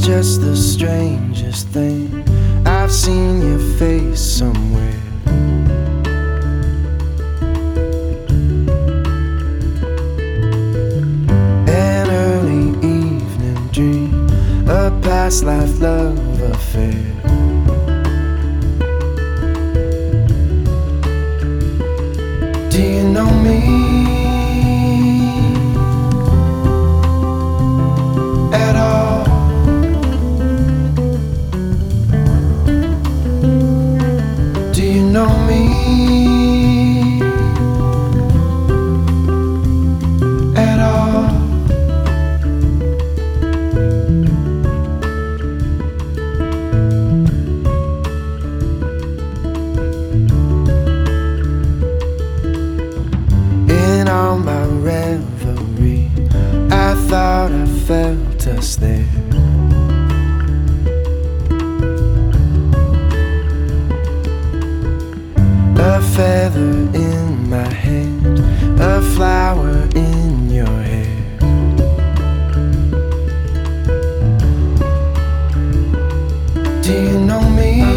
just the strangest thing. I've seen your face somewhere. An early evening dream, a past life love affair. Do you know me at all? Do you know me at all? In all my reverie, I thought I felt us there. A feather in my hand, a flower in your hair. Do you know me?